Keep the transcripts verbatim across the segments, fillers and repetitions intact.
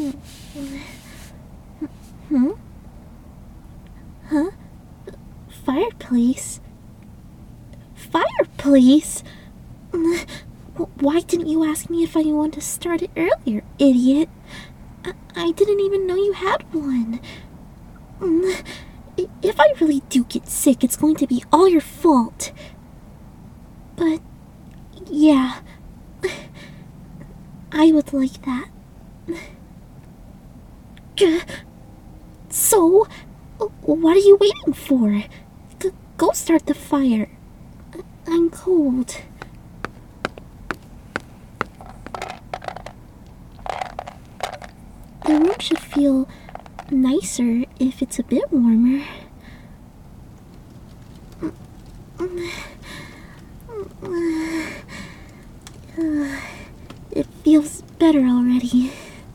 Hmm? Huh? Fireplace? Fireplace? Why didn't you ask me if I wanted to start it earlier, idiot? I, I didn't even know you had one. If I really do get sick, it's going to be all your fault. But, yeah, I would like that. So, what are you waiting for? G- go start the fire. I'm cold. The room should feel nicer if it's a bit warmer. It feels better already.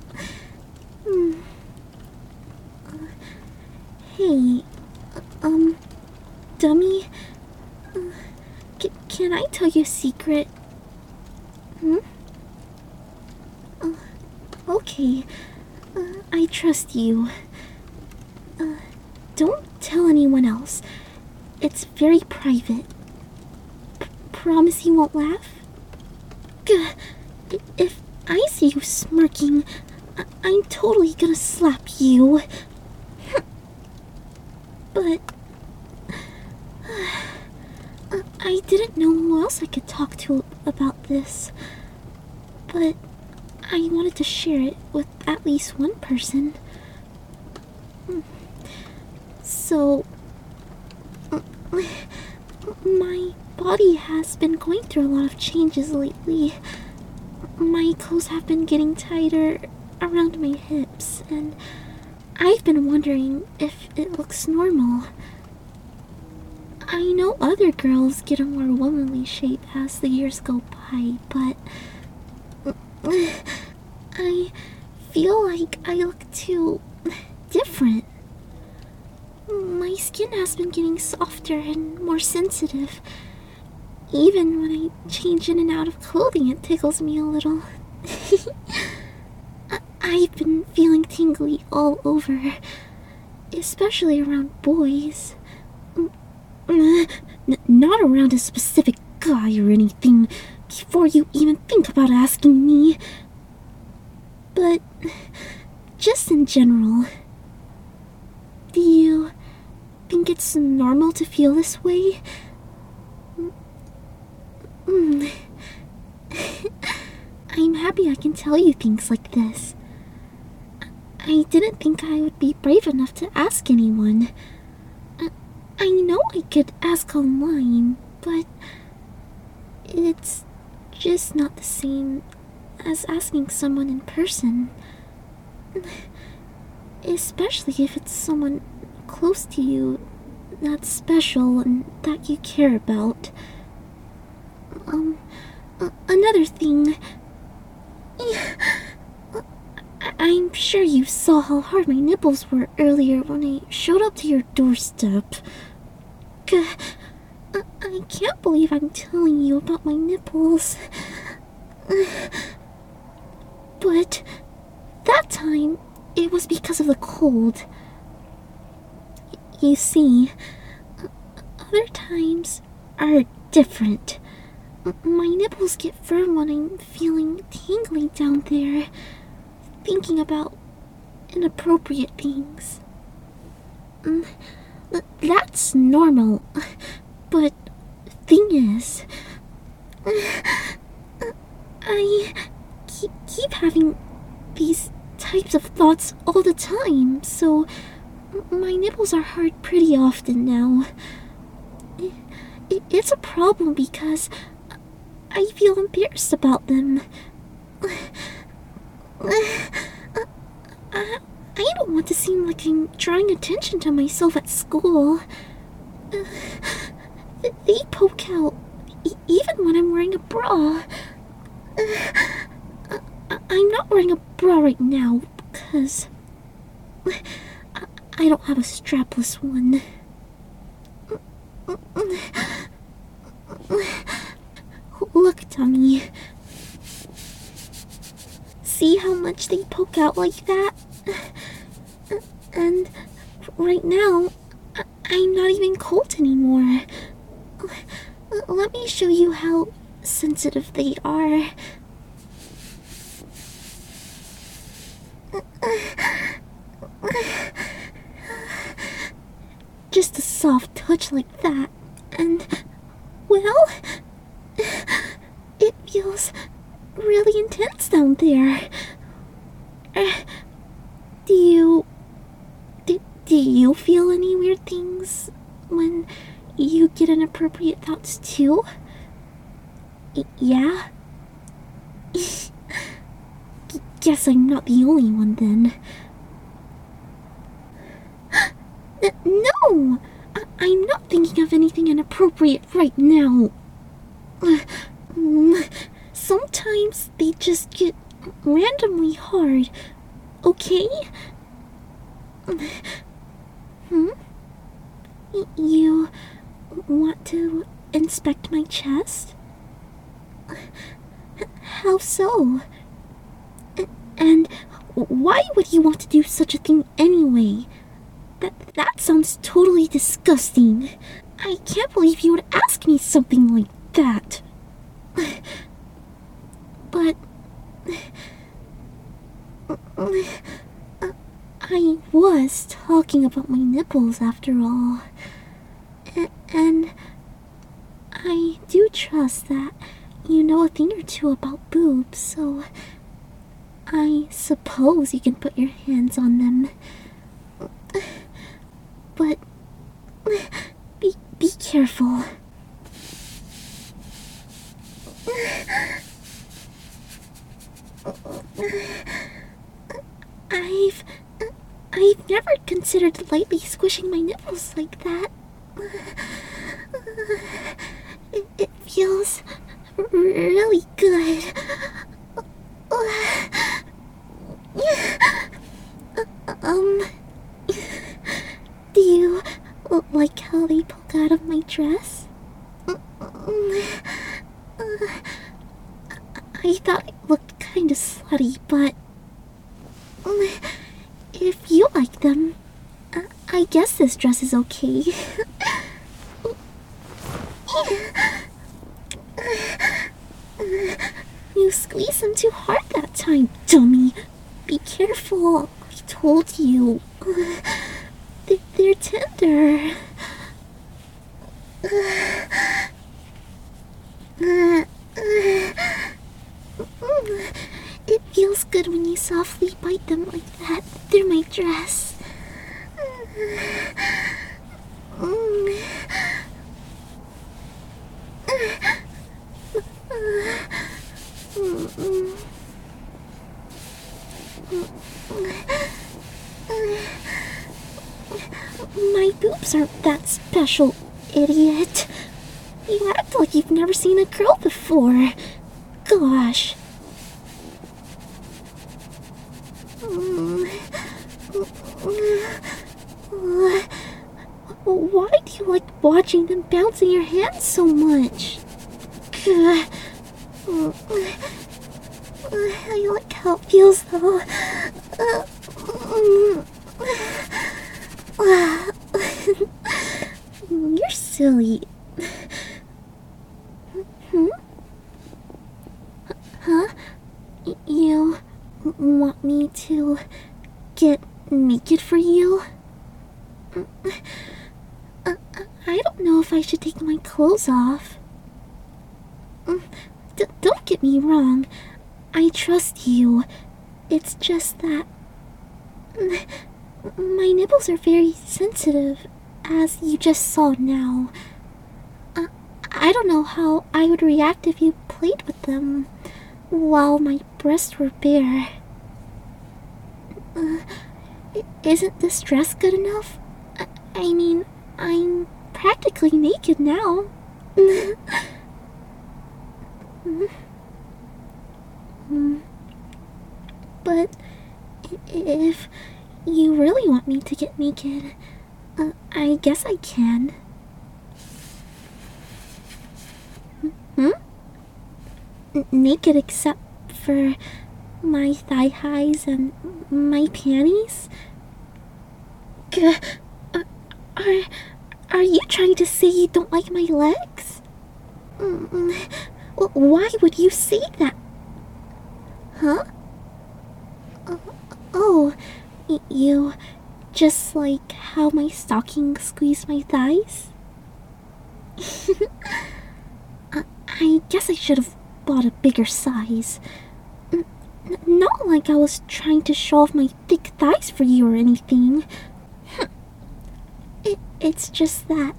Hey, um, dummy, c- can I tell you a secret? Hmm? Uh, okay, uh, I trust you. Uh, don't tell anyone else. It's very private. P- promise you won't laugh? Gah, if I see you smirking, I- I'm totally gonna slap you. But uh, I didn't know who else I could talk to about this. But I wanted to share it with at least one person. So, my body has been going through a lot of changes lately. My clothes have been getting tighter around my hips, and I've been wondering if it looks normal. I know other girls get a more womanly shape as the years go by, but I feel like I look too different. My skin has been getting softer and more sensitive. Even when I change in and out of clothing, it tickles me a little. I- I've been feeling tingly all over, especially around boys. N- not around a specific guy or anything, before you even think about asking me. But just in general. Do you think it's normal to feel this way? Mm. I'm happy I can tell you things like this. I didn't think I would be brave enough to ask anyone. I, I know I could ask online, but it's just not the same as asking someone in person. Especially if it's someone close to you, that's special and that you care about. Um, uh, another thing. I'm sure you saw how hard my nipples were earlier when I showed up to your doorstep. Gah, I, I can't believe I'm telling you about my nipples. But that time, it was because of the cold. You see, other times are different. My nipples get firm when I'm feeling tingly down there, thinking about inappropriate things. That's normal, but thing is, I keep, keep having these types of thoughts all the time, so my nipples are hard pretty often now. It's a problem because I feel embarrassed about them. I, I don't want to seem like I'm drawing attention to myself at school. They poke out, e- even when I'm wearing a bra. I'm not wearing a bra right now because I don't have a strapless one. Look, dummy. see how much they poke out like that? And right now, I- I'm not even cold anymore. Let me show you how sensitive they are. Just a soft touch like that, and, well, it feels really intense down there. Do you... Do, do you feel any weird things when you get inappropriate thoughts too? Y- yeah? Guess I'm not the only one then. No! I- I'm not thinking of anything inappropriate right now. Sometimes they just get randomly hard, okay? Hmm? Y- you want to inspect my chest? How so? And why would you want to do such a thing anyway? That, that sounds totally disgusting. I can't believe you would ask me something like that. But... I was talking about my nipples after all. A- and... I do trust that you know a thing or two about boobs, so... I suppose you can put your hands on them. But... Be, be careful. I've... I've never considered lightly squishing my nipples like that. It, it feels really good. Um... Do you like how they poke out of my dress? I thought it looked kinda slutty, but... if you like them, I guess this dress is okay. You squeezed them too hard that time, dummy. Be careful. I told you. They're, they're tender. It feels good when you softly bite them like that through my dress. My boobs aren't that special, idiot. You act like you've never seen a girl before. Gosh. Why do you like watching them bounce in your hands so much? I like how it feels though. You're silly. Hmm? Huh? You want me to get naked for you? I don't know if I should take my clothes off. D- don't get me wrong. I trust you. It's just that... my nipples are very sensitive, as you just saw now. Uh, I don't know how I would react if you played with them while my breasts were bare. Uh, isn't this dress good enough? I, I mean, I'm practically naked now. But if you really want me to get naked, uh, I guess I can. Hmm? N- naked except for my thigh highs and my panties? Gah, uh, are, are you trying to say you don't like my legs? Mm, why would you say that? Huh? Uh, oh, you just like how my stockings squeeze my thighs? uh, I guess I should have bought a bigger size. N not like I was trying to show off my thick thighs for you or anything. it, it's just that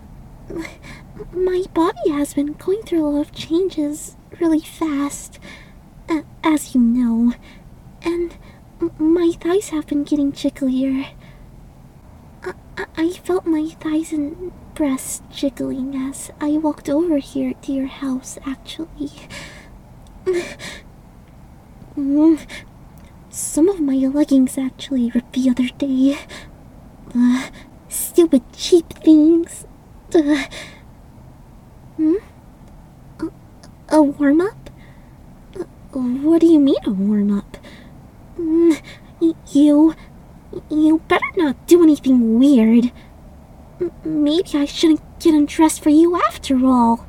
my body has been going through a lot of changes really fast, uh, as you know, and my thighs have been getting jigglier. I, I felt my thighs and breasts jiggling as I walked over here to your house, actually. Some of my leggings actually ripped the other day. Uh, stupid cheap things. Uh, hmm? A, a warm-up? Uh, what do you mean a warm-up? Mm, you... You better not do anything weird. M maybe I shouldn't get undressed for you after all.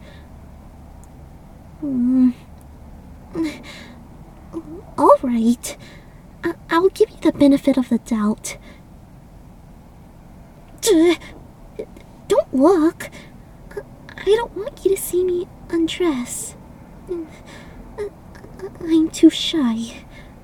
Mm. Alright. I I'll give you the benefit of the doubt. Don't look. I don't want you to see me undress. I'm too shy.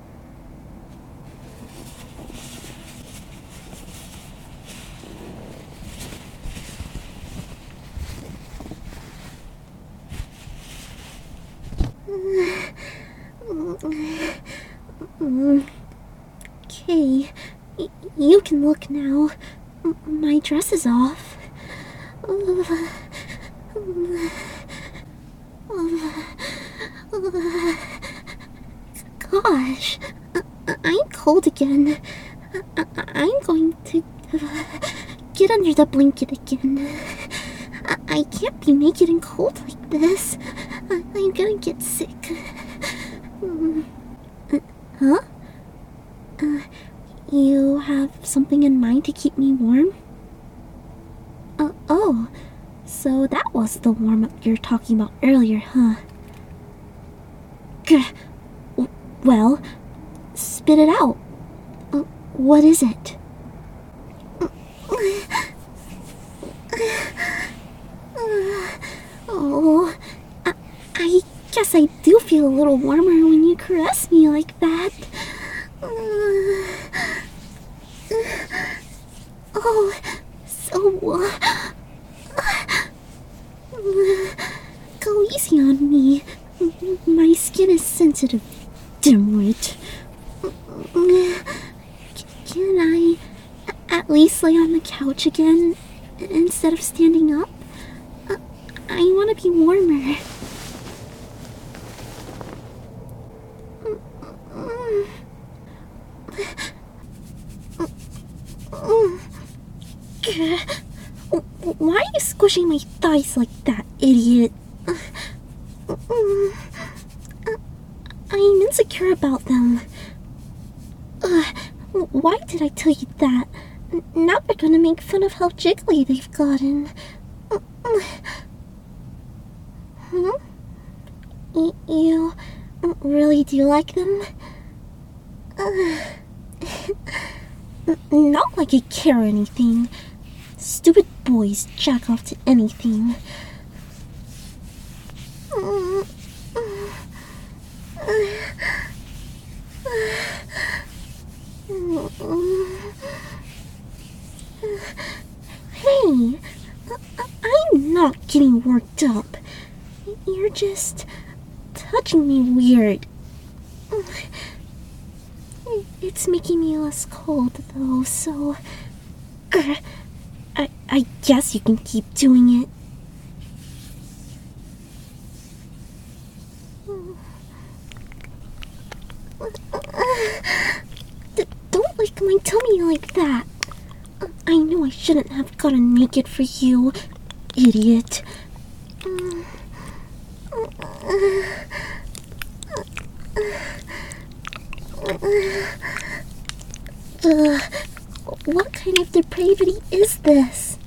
Okay, y you can look now. M my dress is off. Gosh, I I'm cold again. I I'm going to get under the blanket again. I, I can't be naked and cold like this. I I'm gonna get sick. Uh, huh? Uh, you have something in mind to keep me warm? Uh, oh, so that was the warm-up you were talking about earlier, huh? Gah. Well, spit it out. Uh, what is it? Oh, I, I guess I do feel a little warmer when you caress me like that. Oh, so... Go easy on me. My skin is sensitive, dimwit. Can I at least lay on the couch again instead of standing up? I want to be warmer. Why are you squishing my thighs like that, idiot? I'm insecure about them. Why did I tell you that? Now they're gonna make fun of how jiggly they've gotten. Hmm? Y you really do like them? Not like I care or anything. Stupid boys jack off to anything. Hey, I'm not getting worked up. You're just touching me weird. It's making me less cold, though, so... I, I guess you can keep doing it. D- don't lick my tummy like that. I know I shouldn't have gotten naked for you, idiot. Ugh, what kind of depravity is this?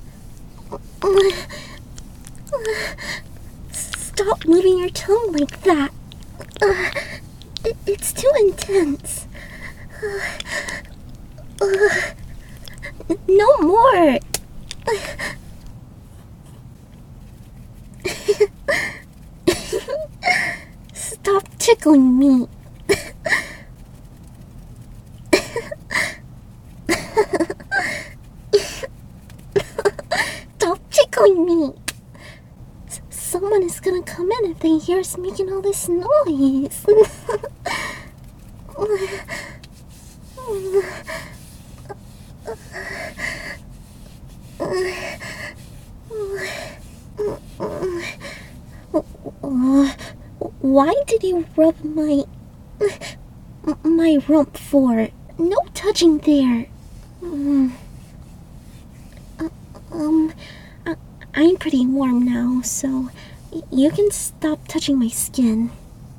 Stop moving your tongue like that. Uh, it, it's too intense. Uh, uh, no more. Stop tickling me. Stop tickling me. S- someone is gonna come in if they hear us making all this noise. Why did you rub my... my rump for? No touching there. Um, um I, I'm pretty warm now, so you can stop touching my skin.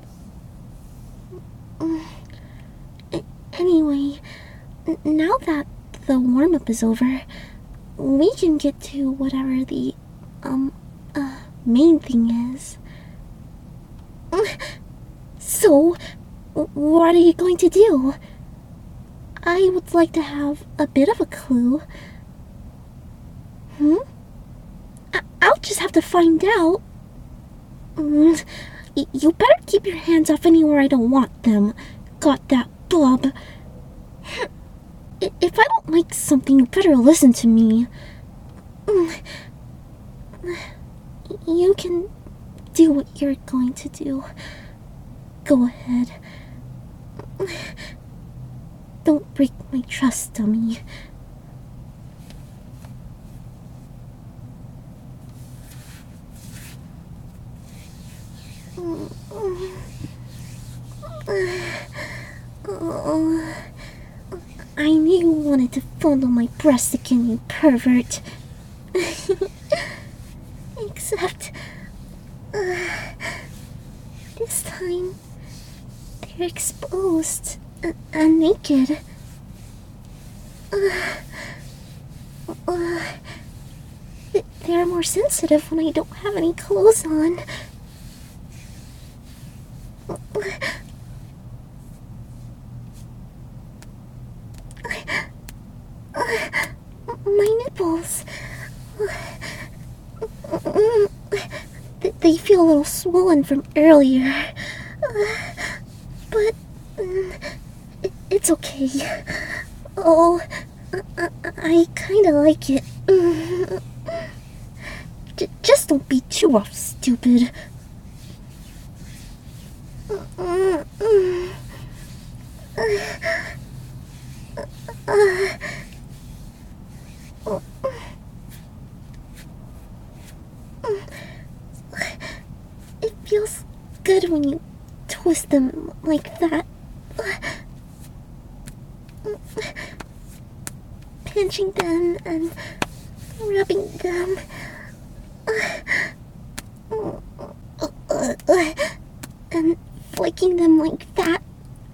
Anyway, now that the warm-up is over, we can get to whatever the, um, uh, main thing is. So, what are you going to do? I would like to have a bit of a clue. Hmm? I I'll just have to find out. Mm, y you better keep your hands off anywhere I don't want them. Got that, bub? If I don't like something, you better listen to me. You can do what you're going to do. Go ahead. Don't break my trust, dummy. Oh, I knew you wanted to fondle my breast again, you pervert. Except, uh, this time, they're exposed uh, and naked. Uh, uh, they're more sensitive when I don't have any clothes on. My nipples. They feel a little swollen from earlier. But it's okay. Oh, I, I kinda like it. J just don't be too rough, stupid. It feels good when you twist them like that. Pinching them and rubbing them. And flicking them like that.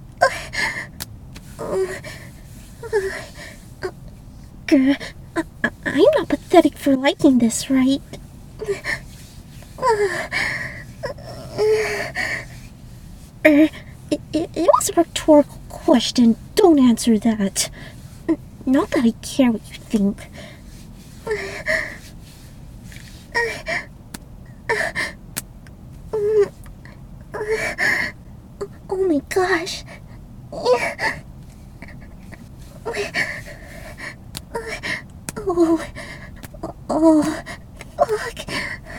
Girl, I I'm not pathetic for liking this, right? Er, it, it, it was a rhetorical question. Don't answer that. N not that I care what you think. Oh my gosh. Oh, oh, fuck.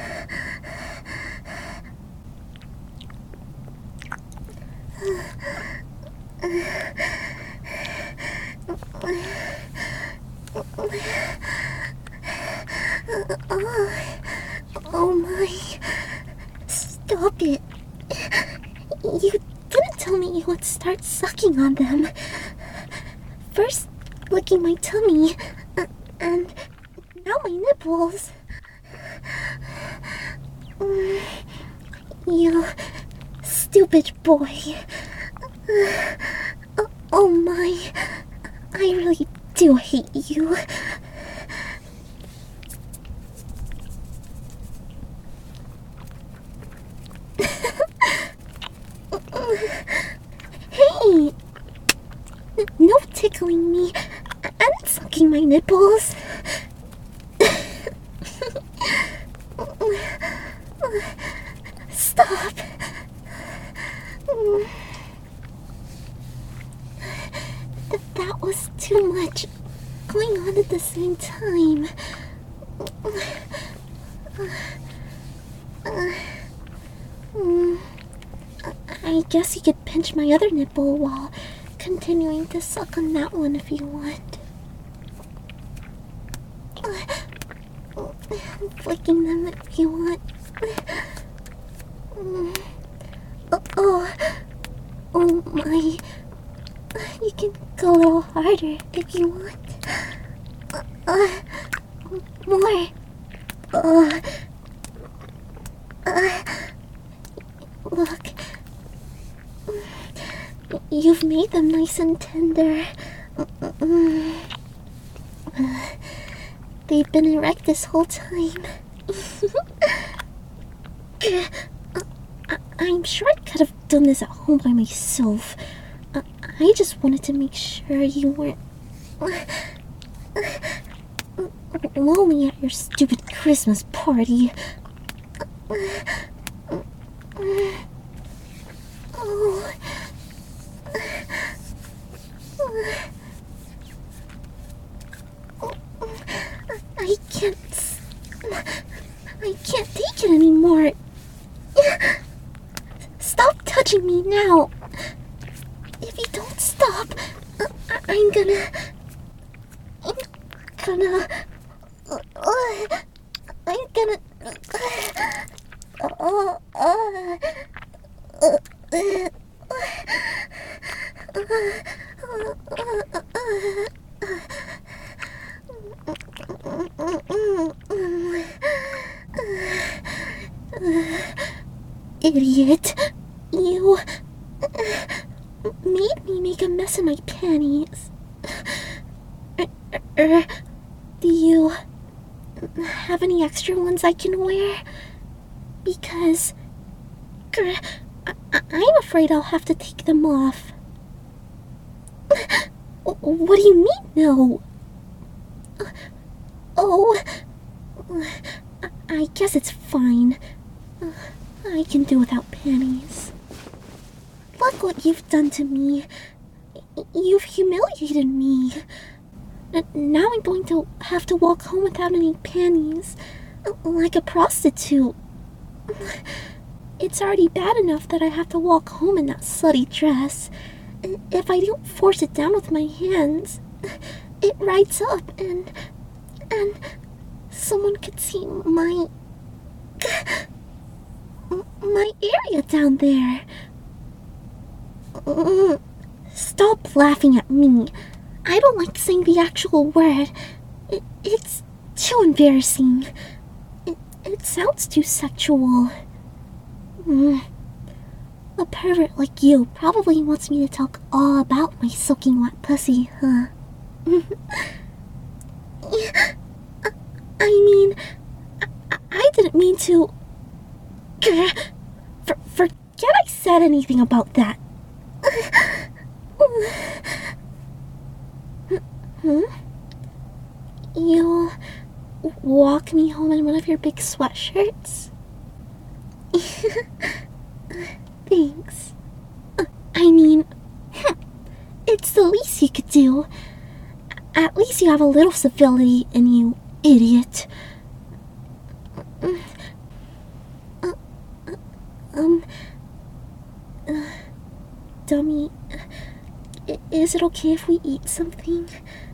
Oh my. Stop it. You didn't tell me you would start sucking on them. First, licking my tummy, uh, and now my nipples. Mm, you stupid boy. Uh, my, I really do hate you. Hey! No tickling me and sucking my nipples. Stop. Th- that was too much going on at the same time. I guess you could pinch my other nipple while continuing to suck on that one if you want. Flicking them if you want. Oh, oh, oh my. You can go a little harder if you want. Uh, more. Uh, uh, look. You've made them nice and tender. They've been erect this whole time. I'm sure I could have done this at home by myself. I just wanted to make sure you weren't lonely at your stupid Christmas party. Oh. I can't. I can't take it anymore. Stop touching me now. If you don't stop, I'm gonna. I'm gonna. I'm gonna. Uh, uh, uh, Idiot. You made me make a mess of my panties. Er, do you have any extra ones I can wear? Because I- I'm afraid I'll have to take them off. What do you mean, no? Oh, I guess it's fine. I can do without panties. Look what you've done to me. You've humiliated me. Now I'm going to have to walk home without any panties, like a prostitute. It's already bad enough that I have to walk home in that slutty dress. If I don't force it down with my hands, it rides up and... and someone could see my... my area down there. Stop laughing at me. I don't like saying the actual word. It, it's too embarrassing. It, it sounds too sexual. Mm. A pervert like you probably wants me to talk all about my soaking wet pussy, huh? I mean, I, I didn't mean to... For, forget I said anything about that. Hmm? You'll walk me home in one of your big sweatshirts? Thanks. I mean, it's the least you could do. At least you have a little civility in you, idiot. Uh, um, uh, dummy, is it okay if we eat something?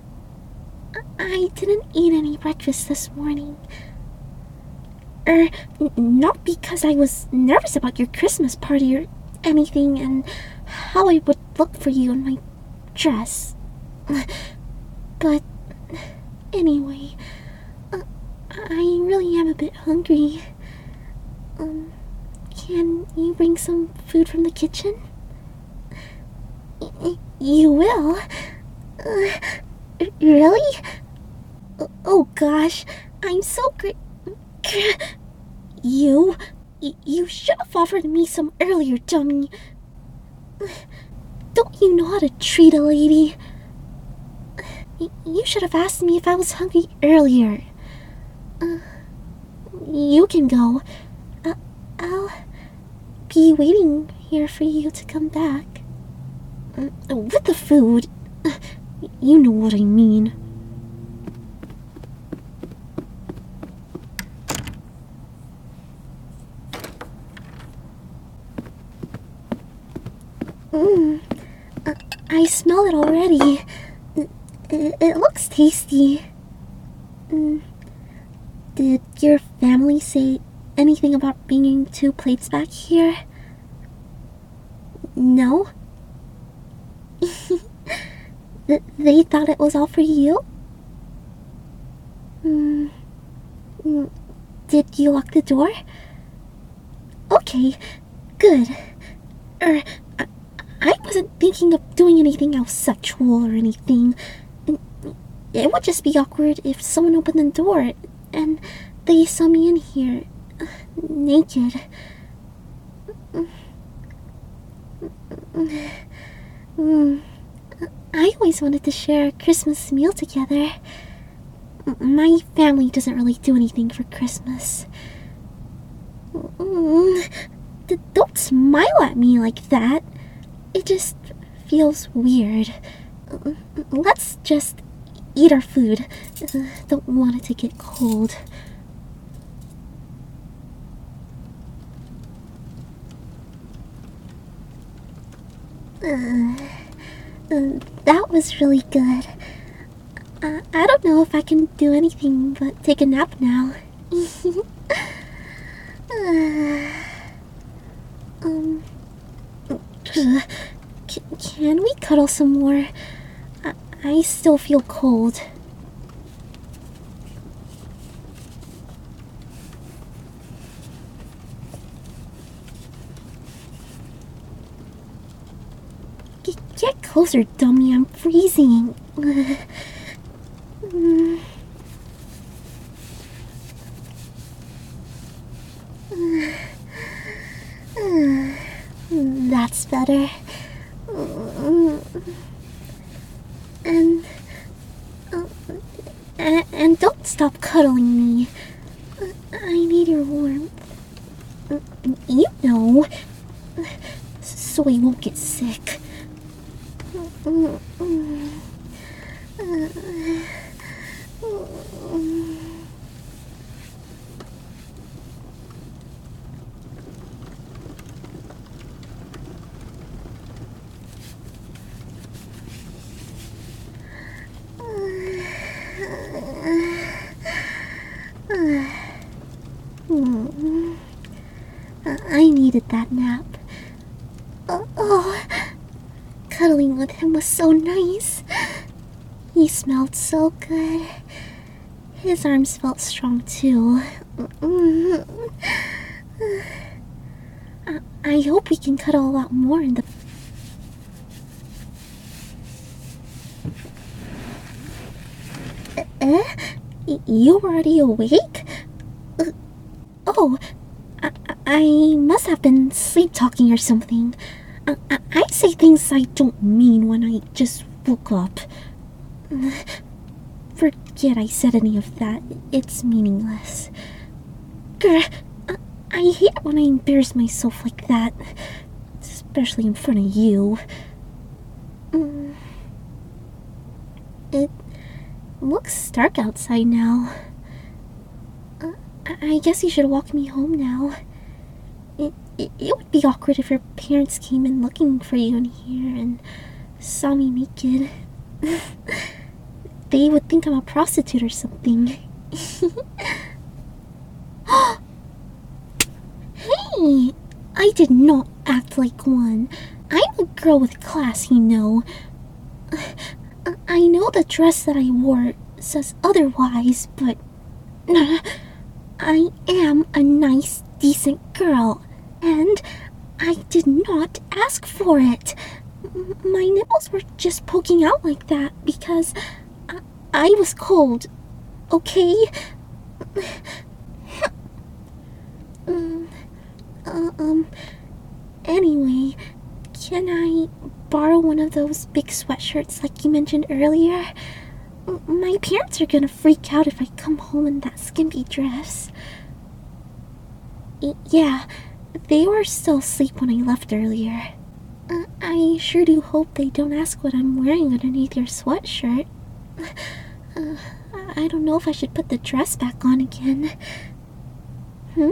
I didn't eat any breakfast this morning. Er, n- not because I was nervous about your Christmas party or anything and how I would look for you in my dress. But, anyway, uh, I really am a bit hungry. Um, can you bring some food from the kitchen? Y- You will? Uh, really? Oh gosh, I'm so great. You? You should have offered me some earlier, dummy. Don't you know how to treat a lady? You should have asked me if I was hungry earlier. Uh, you can go. Uh, I'll be waiting here for you to come back. Uh, with the food. Uh, you know what I mean. Mmm. Uh, I smell it already. It, it looks tasty. Mm. Did your family say anything about bringing two plates back here? No? Th- they thought it was all for you? Mm. Mm. Did you lock the door? Okay, good. Er, I, I wasn't thinking of doing anything else sexual or anything. It would just be awkward if someone opened the door and they saw me in here, uh, naked. Mm. I always wanted to share a Christmas meal together. My family doesn't really do anything for Christmas. Mm. D- don't smile at me like that. It just feels weird. Let's just eat our food. Uh, don't want it to get cold. Uh, uh, that was really good. Uh, I don't know if I can do anything but take a nap now. uh, um, c- can we cuddle some more? I, I still feel cold. G- get closer, dummy. I'm freezing. Uh, mm. Uh, that's better. And, uh, and and don't stop cuddling me. I need your warmth. You know, so I won't get sick. I needed that nap. Oh, oh, cuddling with him was so nice. He smelled so good. His arms felt strong too. I, I hope we can cuddle a lot more in the... Eh? You already awake? Uh, oh, I, I must have been sleep-talking or something. I, I, I say things I don't mean when I just woke up. Forget I said any of that. It's meaningless. Grr, I, I hate it when I embarrass myself like that. Especially in front of you. Mm. It looks dark outside now. Uh, I guess you should walk me home now. It, it, it would be awkward if your parents came in looking for you in here and saw me naked. They would think I'm a prostitute or something. Hey! I did not act like one. I'm a girl with class, you know. I know the dress that I wore says otherwise, but I am a nice, decent girl, and I did not ask for it. My nipples were just poking out like that because I, I was cold, okay? um, uh, um, anyway, can I borrow one of those big sweatshirts like you mentioned earlier? My parents are gonna freak out if I come home in that skimpy dress. Y- yeah, they were still asleep when I left earlier. Uh, I sure do hope they don't ask what I'm wearing underneath your sweatshirt. Uh, I don't know if I should put the dress back on again. Hmm?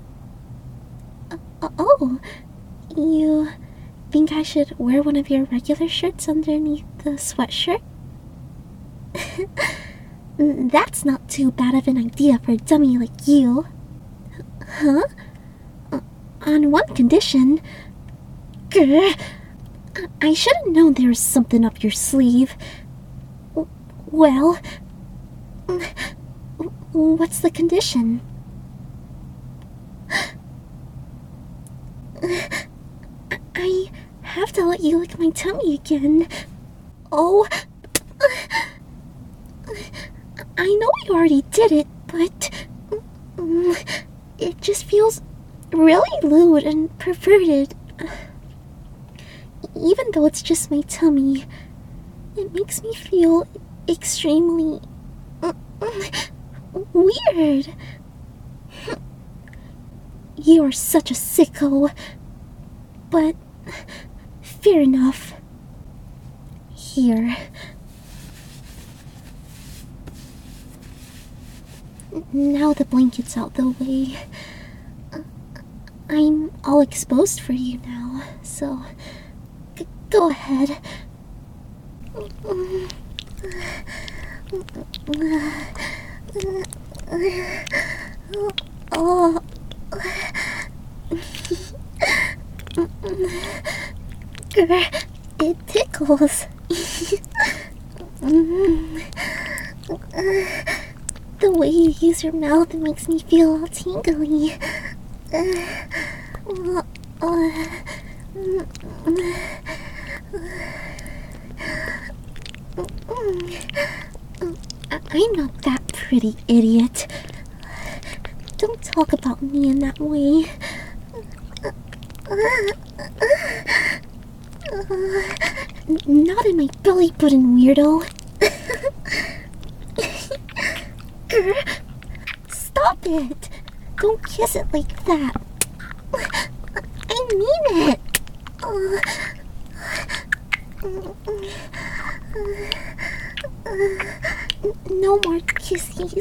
Uh, oh, you think I should wear one of your regular shirts underneath the sweatshirt? That's not too bad of an idea for a dummy like you. Huh? Uh, on one condition. Grr. I should have known there was something up your sleeve. Well, what's the condition? I have to let you lick my tummy again. Oh, I know you already did it, but it just feels really lewd and perverted. Even though it's just my tummy, it makes me feel extremely weird. You are such a sicko, but fair enough. Here. Now the blanket's out the way. I'm all exposed for you now, so g- go ahead. Oh. It tickles. The way you use your mouth makes me feel all tingly. I'm not that pretty, idiot. Don't talk about me in that way. Not in my belly button, weirdo. Stop it! Don't kiss it like that. I mean it. No more kisses.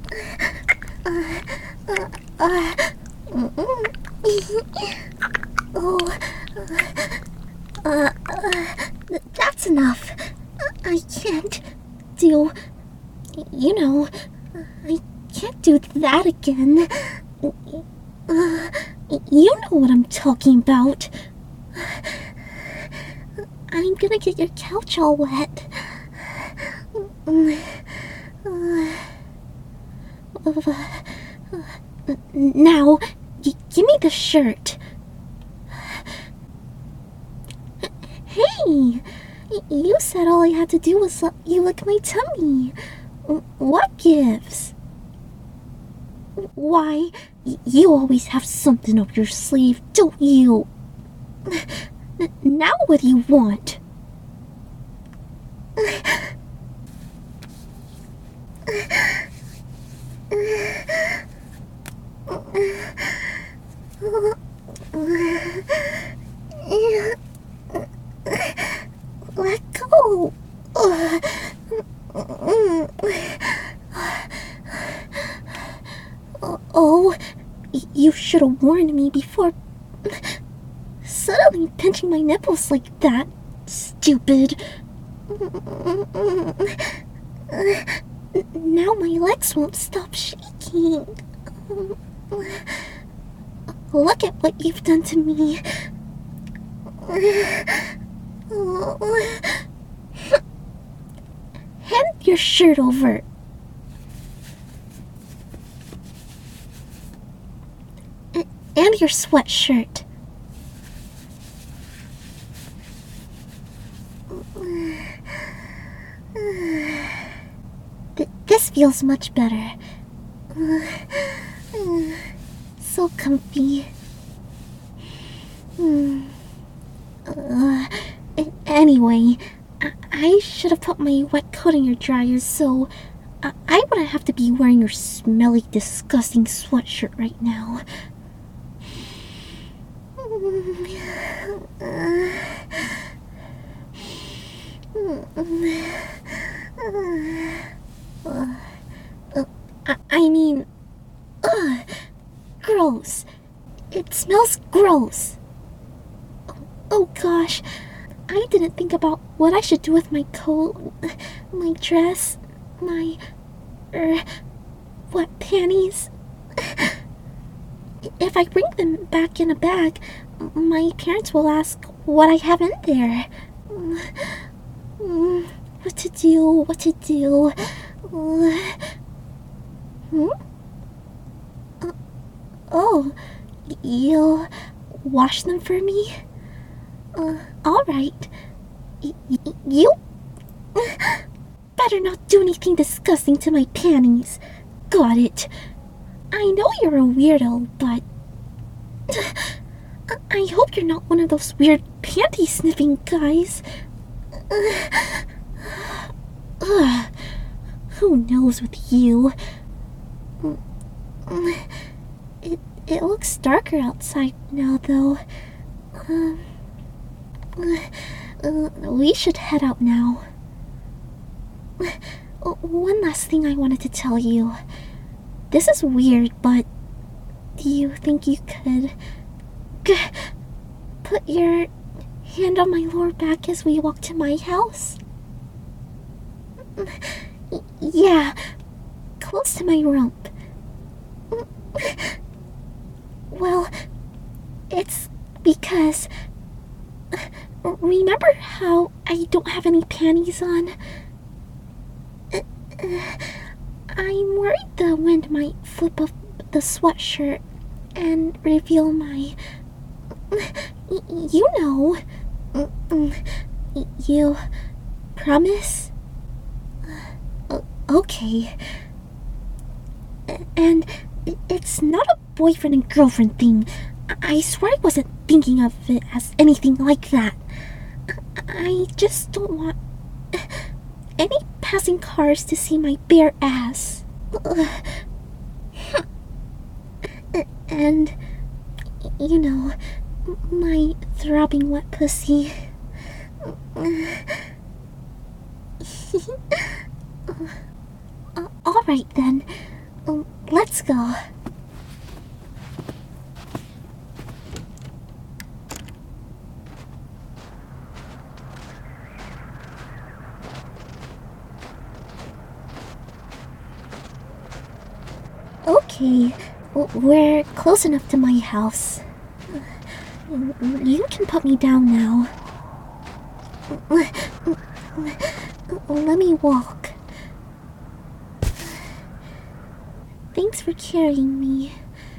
Oh, uh, uh, that's enough. I can't do, you know, I can't do that again. Uh, you know what I'm talking about. I'm gonna get your couch all wet. Now, g- give me the shirt. Hey! You said all I had to do was let you lick my tummy. What gives? Why, you always have something up your sleeve, don't you? Now what do you want? Let go. Oh, you should have warned me before suddenly pinching my nipples like that. Stupid. Now my legs won't stop shaking. Look at what you've done to me. Hand your shirt over. And your sweatshirt. This feels much better. Uh, uh, so comfy. Hmm. Uh, anyway, I, I should have put my wet coat in your dryer, so I, I wouldn't have to be wearing your smelly, disgusting sweatshirt right now. Uh, uh, I, I mean, ugh, gross. It smells gross. Oh, oh gosh, I didn't think about what I should do with my coat, my dress, my, er, wet panties. If I bring them back in a bag, my parents will ask what I have in there. What to do, what to do. Hmm? Uh, oh, you'll wash them for me? Uh, alright. Y- y- you better not do anything disgusting to my panties. Got it. I know you're a weirdo, but I hope you're not one of those weird panty-sniffing guys. Ugh. Who knows with you? It, it looks darker outside now, though. Um, uh, we should head out now. One last thing I wanted to tell you. This is weird, but do you think you could put your hand on my lower back as we walk to my house? Yeah, close to my rump. Well, it's because... Remember how I don't have any panties on? I'm worried the wind might flip up the sweatshirt and reveal my... You know. You promise? Okay. And it's not a boyfriend and girlfriend thing. I swear I wasn't thinking of it as anything like that. I just don't want any passing cars to see my bare ass. And, you know, my throbbing wet pussy. Alright then, let's go. Okay, we're close enough to my house. You can put me down now. Let me walk. Thanks for carrying me.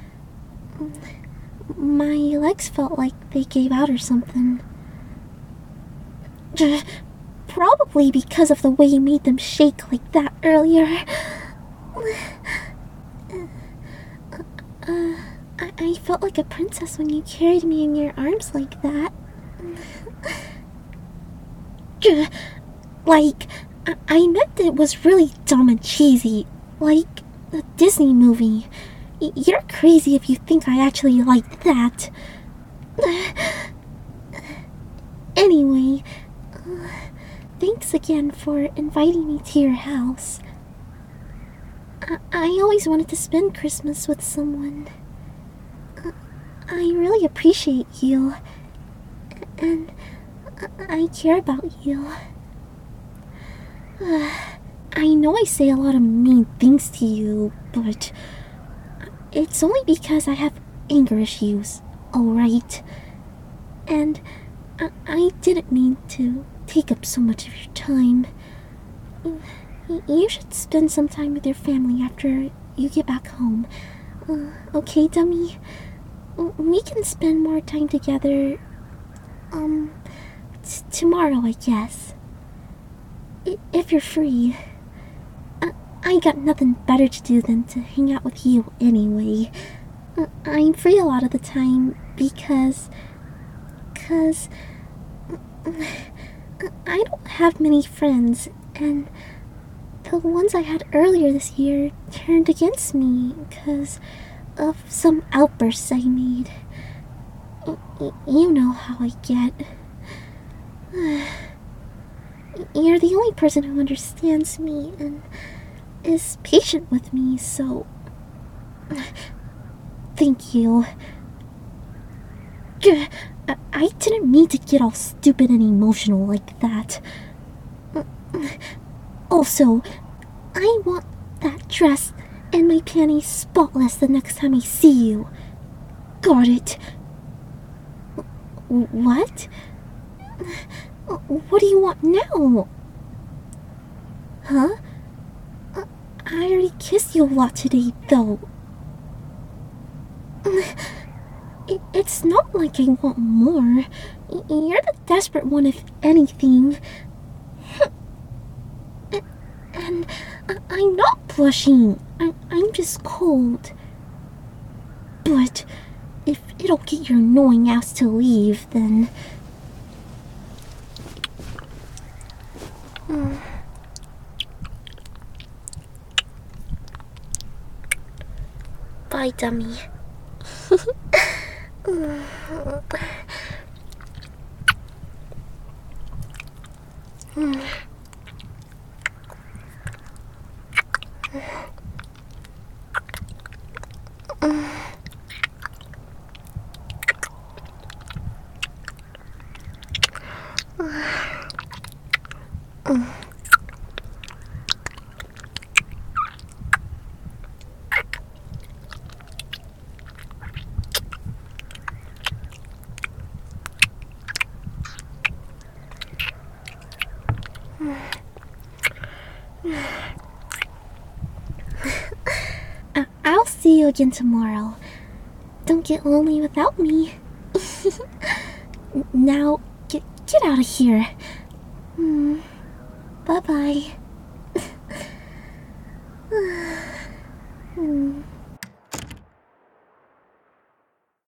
My legs felt like they gave out or something. Probably because of the way you made them shake like that earlier. Uh, I, I felt like a princess when you carried me in your arms like that. Like, I, I meant it was really dumb and cheesy, like a Disney movie. Y- you're crazy if you think I actually liked that. Anyway, uh, thanks again for inviting me to your house. I, I always wanted to spend Christmas with someone. Uh, I really appreciate you. And I, I care about you. Uh, I know I say a lot of mean things to you, but it's only because I have anger issues, alright? And I, I didn't mean to take up so much of your time. You should spend some time with your family after you get back home. Uh, okay, dummy? We can spend more time together, um, t- tomorrow, I guess. I- if you're free. Uh, I got nothing better to do than to hang out with you anyway. Uh, I'm free a lot of the time because... Cause... I don't have many friends, and the ones I had earlier this year turned against me because of some outbursts I made. You know how I get. You're the only person who understands me and is patient with me, so... Thank you. I didn't mean to get all stupid and emotional like that. Also, I want that dress and my panties spotless the next time I see you. Got it? What? What do you want now? Huh? I already kissed you a lot today, though. It's not like I want more. You're the desperate one, if anything. And I'm not blushing. I'm just cold. But if it'll get your annoying ass to leave, then... Bye, dummy. I'll see you again tomorrow. Don't get lonely without me. Now, get, get out of here. Mm, bye-bye. mm.